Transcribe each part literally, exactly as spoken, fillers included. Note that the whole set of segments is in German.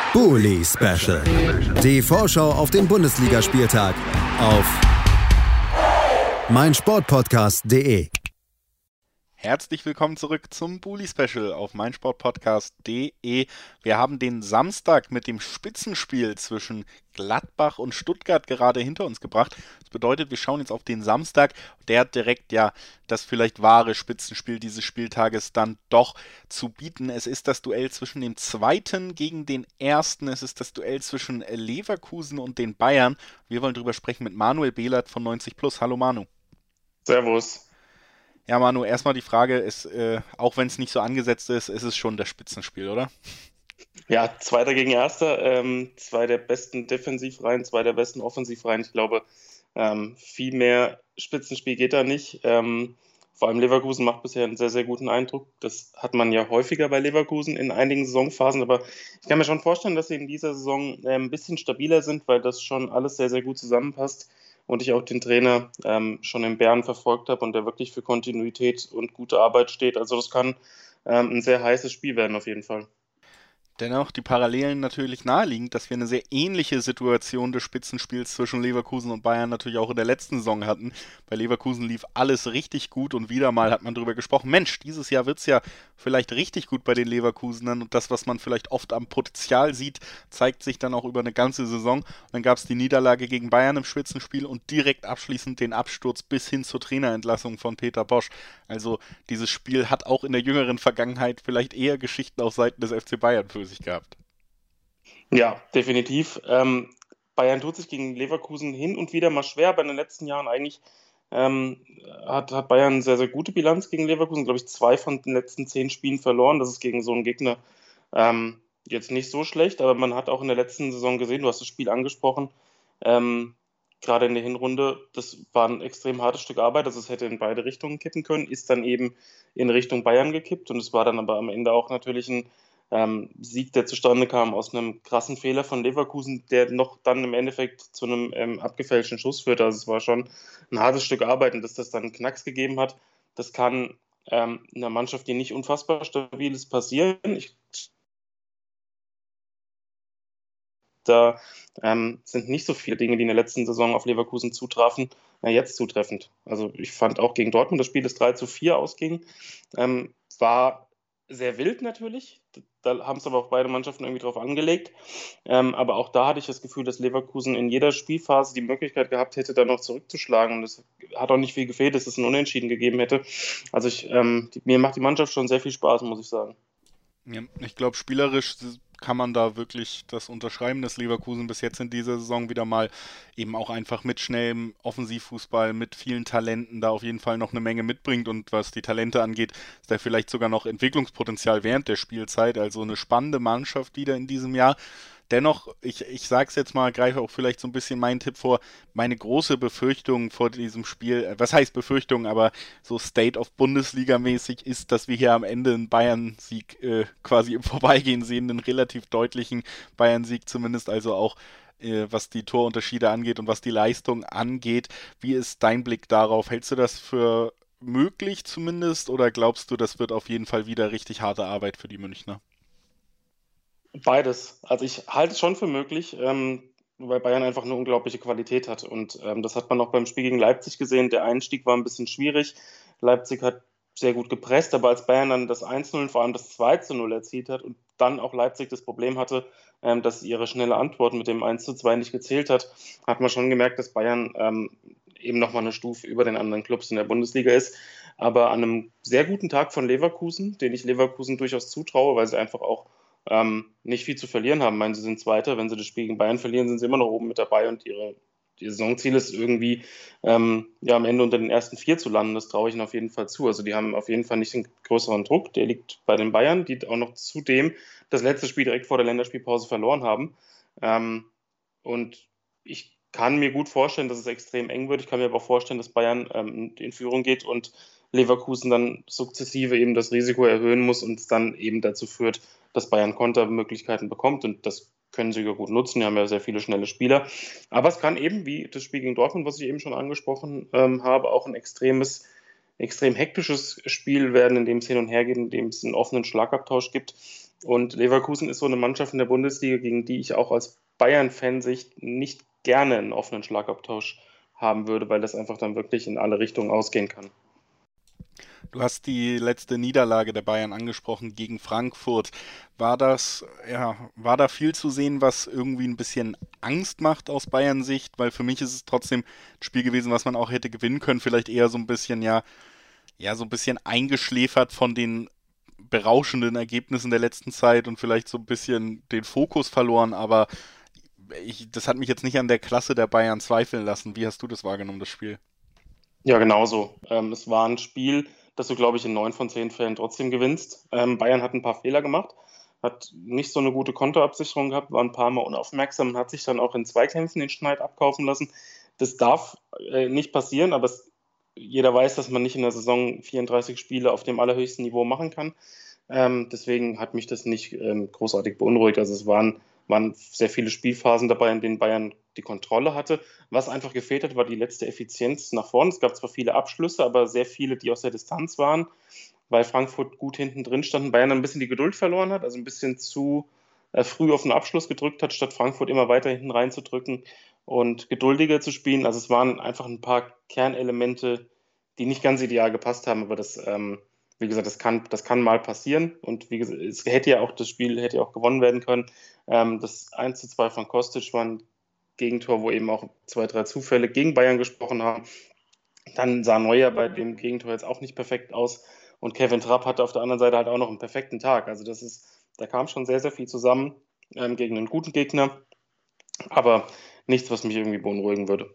Bully Special. Die Vorschau auf den Bundesligaspieltag auf meinsportpodcast punkt de. Herzlich willkommen zurück zum Bully Special auf meinsportpodcast punkt de. Wir haben den Samstag mit dem Spitzenspiel zwischen Gladbach und Stuttgart gerade hinter uns gebracht. Das bedeutet, wir schauen jetzt auf den Samstag. Der hat direkt ja das vielleicht wahre Spitzenspiel dieses Spieltages dann doch zu bieten. Es ist das Duell zwischen dem Zweiten gegen den Ersten. Es ist das Duell zwischen Leverkusen und den Bayern. Wir wollen drüber sprechen mit Manuel Behlert von neunzig plus. Hallo Manu. Servus. Ja, Manu, erstmal die Frage ist, äh, auch wenn es nicht so angesetzt ist, ist es schon das Spitzenspiel, oder? Ja, Zweiter gegen Erster, ähm, zwei der besten Defensivreihen, zwei der besten Offensivreihen. Ich glaube, ähm, viel mehr Spitzenspiel geht da nicht. Ähm, vor allem Leverkusen macht bisher einen sehr, sehr guten Eindruck. Das hat man ja häufiger bei Leverkusen in einigen Saisonphasen, aber ich kann mir schon vorstellen, dass sie in dieser Saison äh, ein bisschen stabiler sind, weil das schon alles sehr, sehr gut zusammenpasst. Und ich auch den Trainer ähm, schon in Bern verfolgt habe und der wirklich für Kontinuität und gute Arbeit steht. Also das kann ähm, ein sehr heißes Spiel werden auf jeden Fall. Dennoch die Parallelen natürlich naheliegend, dass wir eine sehr ähnliche Situation des Spitzenspiels zwischen Leverkusen und Bayern natürlich auch in der letzten Saison hatten. Bei Leverkusen lief alles richtig gut und wieder mal hat man darüber gesprochen, Mensch, dieses Jahr wird es ja vielleicht richtig gut bei den Leverkusenern und das, was man vielleicht oft am Potenzial sieht, zeigt sich dann auch über eine ganze Saison. Und dann gab es die Niederlage gegen Bayern im Spitzenspiel und direkt abschließend den Absturz bis hin zur Trainerentlassung von Peter Bosz. Also dieses Spiel hat auch in der jüngeren Vergangenheit vielleicht eher Geschichten auf Seiten des F C Bayern für sich gehabt. Ja, definitiv. Ähm, Bayern tut sich gegen Leverkusen hin und wieder mal schwer, aber in den letzten Jahren eigentlich ähm, hat, hat Bayern eine sehr, sehr gute Bilanz gegen Leverkusen. Glaube ich, zwei von den letzten zehn Spielen verloren. Das ist gegen so einen Gegner ähm, jetzt nicht so schlecht, aber man hat auch in der letzten Saison gesehen, du hast das Spiel angesprochen, ähm, gerade in der Hinrunde, das war ein extrem hartes Stück Arbeit, also es hätte in beide Richtungen kippen können, ist dann eben in Richtung Bayern gekippt und es war dann aber am Ende auch natürlich ein ähm, Sieg, der zustande kam aus einem krassen Fehler von Leverkusen, der noch dann im Endeffekt zu einem ähm, abgefälschten Schuss führte. Also es war schon ein hartes Stück Arbeit und dass das dann einen Knacks gegeben hat, das kann ähm, einer Mannschaft, die nicht unfassbar stabil ist, passieren. Ich Da ähm, sind nicht so viele Dinge, die in der letzten Saison auf Leverkusen zutrafen, äh, jetzt zutreffend. Also ich fand auch gegen Dortmund das Spiel, das drei zu vier ausging, ähm, war sehr wild natürlich. Da haben es aber auch beide Mannschaften irgendwie drauf angelegt. Ähm, aber auch da hatte ich das Gefühl, dass Leverkusen in jeder Spielphase die Möglichkeit gehabt hätte, da noch zurückzuschlagen. Und es hat auch nicht viel gefehlt, dass es ein Unentschieden gegeben hätte. Also ich, ähm, die, mir macht die Mannschaft schon sehr viel Spaß, muss ich sagen. Ja, ich glaube, spielerisch kann man da wirklich das unterschreiben, dass Leverkusen bis jetzt in dieser Saison wieder mal eben auch einfach mit schnellem Offensivfußball, mit vielen Talenten da auf jeden Fall noch eine Menge mitbringt und was die Talente angeht, ist da vielleicht sogar noch Entwicklungspotenzial während der Spielzeit, also eine spannende Mannschaft wieder in diesem Jahr. Dennoch, ich, ich sage es jetzt mal, greife auch vielleicht so ein bisschen meinen Tipp vor, meine große Befürchtung vor diesem Spiel, äh, was heißt Befürchtung, aber so State of Bundesliga-mäßig ist, dass wir hier am Ende einen Bayern-Sieg äh, quasi im Vorbeigehen sehen, einen relativ deutlichen Bayern-Sieg zumindest, also auch äh, was die Torunterschiede angeht und was die Leistung angeht. Wie ist dein Blick darauf? Hältst du das für möglich zumindest oder glaubst du, das wird auf jeden Fall wieder richtig harte Arbeit für die Münchner? Beides. Also ich halte es schon für möglich, ähm, weil Bayern einfach eine unglaubliche Qualität hat. Und ähm, das hat man auch beim Spiel gegen Leipzig gesehen. Der Einstieg war ein bisschen schwierig. Leipzig hat sehr gut gepresst, aber als Bayern dann das eins null und vor allem das zwei zu null erzielt hat und dann auch Leipzig das Problem hatte, ähm, dass ihre schnelle Antwort mit dem eins zu zwei nicht gezählt hat, hat man schon gemerkt, dass Bayern ähm, eben nochmal eine Stufe über den anderen Clubs in der Bundesliga ist. Aber an einem sehr guten Tag von Leverkusen, den ich Leverkusen durchaus zutraue, weil sie einfach auch ähm, nicht viel zu verlieren haben. Ich meine, sie sind Zweiter. Wenn sie das Spiel gegen Bayern verlieren, sind sie immer noch oben mit dabei und ihre, ihr Saisonziel ist irgendwie ähm, ja, am Ende unter den ersten vier zu landen. Das traue ich ihnen auf jeden Fall zu. Also die haben auf jeden Fall nicht den größeren Druck. Der liegt bei den Bayern, die auch noch zudem das letzte Spiel direkt vor der Länderspielpause verloren haben. Ähm, und ich kann mir gut vorstellen, dass es extrem eng wird. Ich kann mir aber auch vorstellen, dass Bayern ähm, in Führung geht und Leverkusen dann sukzessive eben das Risiko erhöhen muss und es dann eben dazu führt, dass Bayern Kontermöglichkeiten bekommt und das können sie ja gut nutzen. Die haben ja sehr viele schnelle Spieler. Aber es kann eben, wie das Spiel gegen Dortmund, was ich eben schon angesprochen ähm, habe, auch ein extremes, extrem hektisches Spiel werden, in dem es hin und her geht, in dem es einen offenen Schlagabtausch gibt. Und Leverkusen ist so eine Mannschaft in der Bundesliga, gegen die ich auch als Bayern-Fansicht nicht gerne einen offenen Schlagabtausch haben würde, weil das einfach dann wirklich in alle Richtungen ausgehen kann. Du hast die letzte Niederlage der Bayern angesprochen gegen Frankfurt. War das, ja, war da viel zu sehen, was irgendwie ein bisschen Angst macht aus Bayern Sicht? Weil für mich ist es trotzdem ein Spiel gewesen, was man auch hätte gewinnen können. Vielleicht eher so ein bisschen, ja, ja, so ein bisschen eingeschläfert von den berauschenden Ergebnissen der letzten Zeit und vielleicht so ein bisschen den Fokus verloren. Aber ich, das hat mich jetzt nicht an der Klasse der Bayern zweifeln lassen. Wie hast du das wahrgenommen, das Spiel? Ja, genauso. Ähm, es war ein Spiel, das du, glaube ich, in neun von zehn Fällen trotzdem gewinnst. Ähm, Bayern hat ein paar Fehler gemacht, hat nicht so eine gute Kontoabsicherung gehabt, war ein paar Mal unaufmerksam und hat sich dann auch in Zweikämpfen den Schneid abkaufen lassen. Das darf äh, nicht passieren, aber es, jeder weiß, dass man nicht in der Saison vierunddreißig Spiele auf dem allerhöchsten Niveau machen kann. Ähm, deswegen hat mich das nicht ähm, großartig beunruhigt. Also es waren, waren sehr viele Spielphasen dabei, in denen Bayern die Kontrolle hatte. Was einfach gefehlt hat, war die letzte Effizienz nach vorne. Es gab zwar viele Abschlüsse, aber sehr viele, die aus der Distanz waren, weil Frankfurt gut hinten drin stand und Bayern ein bisschen die Geduld verloren hat, also ein bisschen zu äh, früh auf den Abschluss gedrückt hat, statt Frankfurt immer weiter hinten reinzudrücken und geduldiger zu spielen. Also es waren einfach ein paar Kernelemente, die nicht ganz ideal gepasst haben, aber das, ähm, wie gesagt, das kann, das kann mal passieren und wie gesagt, es hätte ja auch das Spiel hätte ja auch gewonnen werden können. Ähm, das eins zu zwei von Kostic war ein Gegentor, wo eben auch zwei, drei Zufälle gegen Bayern gesprochen haben. Dann sah Neuer bei dem Gegentor jetzt auch nicht perfekt aus und Kevin Trapp hatte auf der anderen Seite halt auch noch einen perfekten Tag. Also das ist, da kam schon sehr, sehr viel zusammen ähm, gegen einen guten Gegner, aber nichts, was mich irgendwie beunruhigen würde.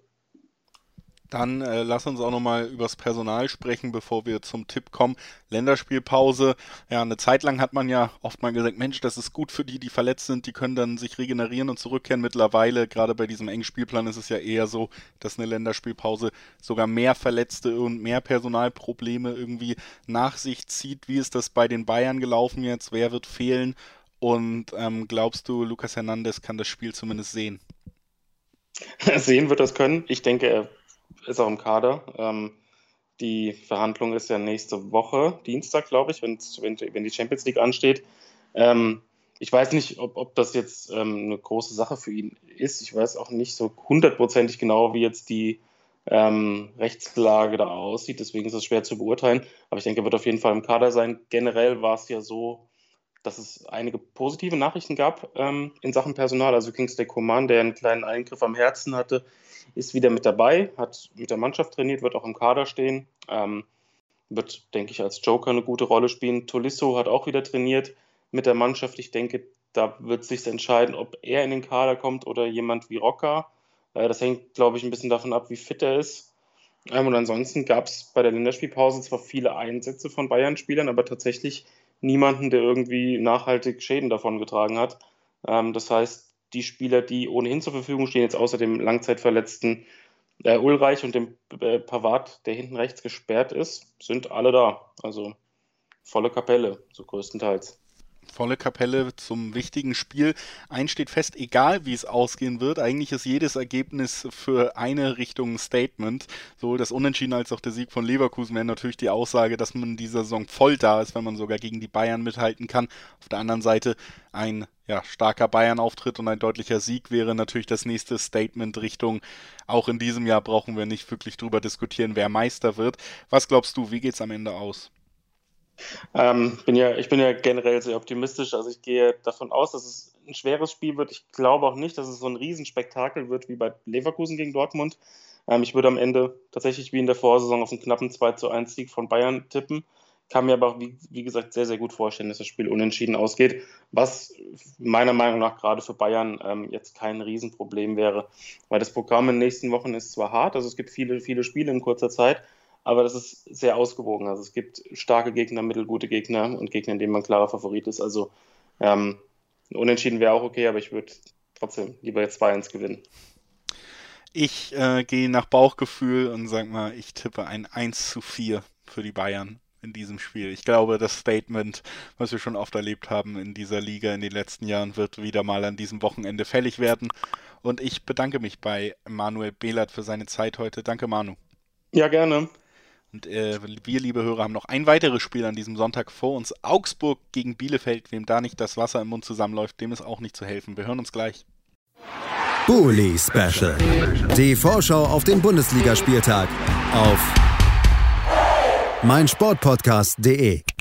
Dann äh, lass uns auch nochmal übers Personal sprechen, bevor wir zum Tipp kommen. Länderspielpause. Ja, eine Zeit lang hat man ja oft mal gesagt, Mensch, das ist gut für die, die verletzt sind, die können dann sich regenerieren und zurückkehren. Mittlerweile, gerade bei diesem engen Spielplan, ist es ja eher so, dass eine Länderspielpause sogar mehr Verletzte und mehr Personalprobleme irgendwie nach sich zieht. Wie ist das bei den Bayern gelaufen jetzt? Wer wird fehlen? Und ähm, glaubst du, Lucas Hernandez kann das Spiel zumindest sehen? Sehen wird das können. Ich denke, er ist auch im Kader. Ähm, die Verhandlung ist ja nächste Woche, Dienstag, glaube ich, wenn, wenn die Champions League ansteht. Ähm, ich weiß nicht, ob, ob das jetzt ähm, eine große Sache für ihn ist. Ich weiß auch nicht so hundertprozentig genau, wie jetzt die ähm, Rechtslage da aussieht. Deswegen ist es schwer zu beurteilen. Aber ich denke, er wird auf jeden Fall im Kader sein. Generell war es ja so, dass es einige positive Nachrichten gab ähm, in Sachen Personal. Also Kingsley Coman, der einen kleinen Eingriff am Herzen hatte, ist wieder mit dabei, hat mit der Mannschaft trainiert, wird auch im Kader stehen, ähm, wird, denke ich, als Joker eine gute Rolle spielen. Tolisso hat auch wieder trainiert mit der Mannschaft. Ich denke, da wird sich entscheiden, ob er in den Kader kommt oder jemand wie Rocker. Äh, das hängt, glaube ich, ein bisschen davon ab, wie fit er ist. Ähm, und ansonsten gab es bei der Länderspielpause zwar viele Einsätze von Bayern-Spielern, aber tatsächlich niemanden, der irgendwie nachhaltig Schäden davon getragen hat. Ähm, das heißt, die Spieler, die ohnehin zur Verfügung stehen, jetzt außer dem Langzeitverletzten äh, Ulreich und dem äh, Pavard, der hinten rechts gesperrt ist, sind alle da. Also volle Kapelle, so größtenteils. Volle Kapelle zum wichtigen Spiel. Eins steht fest, egal wie es ausgehen wird, eigentlich ist jedes Ergebnis für eine Richtung ein Statement. Sowohl das Unentschieden als auch der Sieg von Leverkusen wäre natürlich die Aussage, dass man in dieser Saison voll da ist, wenn man sogar gegen die Bayern mithalten kann. Auf der anderen Seite ein ja, starker Bayern-Auftritt und ein deutlicher Sieg wäre natürlich das nächste Statement Richtung, auch in diesem Jahr brauchen wir nicht wirklich drüber diskutieren, wer Meister wird. Was glaubst du, wie geht's am Ende aus? Ähm, bin ja, ich bin ja generell sehr optimistisch. Also ich gehe davon aus, dass es ein schweres Spiel wird. Ich glaube auch nicht, dass es so ein Riesenspektakel wird wie bei Leverkusen gegen Dortmund. Ähm, ich würde am Ende tatsächlich wie in der Vorsaison auf einen knappen zwei zu eins Sieg von Bayern tippen. Kann mir aber auch, wie, wie gesagt, sehr, sehr gut vorstellen, dass das Spiel unentschieden ausgeht, was meiner Meinung nach gerade für Bayern ähm, jetzt kein Riesenproblem wäre, weil das Programm in den nächsten Wochen ist zwar hart, also es gibt viele, viele Spiele in kurzer Zeit, aber das ist sehr ausgewogen. Also es gibt starke Gegner, mittelgute Gegner und Gegner, in denen man klarer Favorit ist. Also ähm, unentschieden wäre auch okay, aber ich würde trotzdem lieber jetzt zwei eins gewinnen. Ich äh, gehe nach Bauchgefühl und sag mal, ich tippe ein eins zu vier für die Bayern in diesem Spiel. Ich glaube, das Statement, was wir schon oft erlebt haben in dieser Liga in den letzten Jahren, wird wieder mal an diesem Wochenende fällig werden. Und ich bedanke mich bei Manuel Behlert für seine Zeit heute. Danke, Manu. Ja, gerne. Und äh, wir, liebe Hörer, haben noch ein weiteres Spiel an diesem Sonntag vor uns. Augsburg gegen Bielefeld. Wem da nicht das Wasser im Mund zusammenläuft, dem ist auch nicht zu helfen. Wir hören uns gleich. Bully Special. Die Vorschau auf den Bundesligaspieltag auf meinsportpodcast punkt de.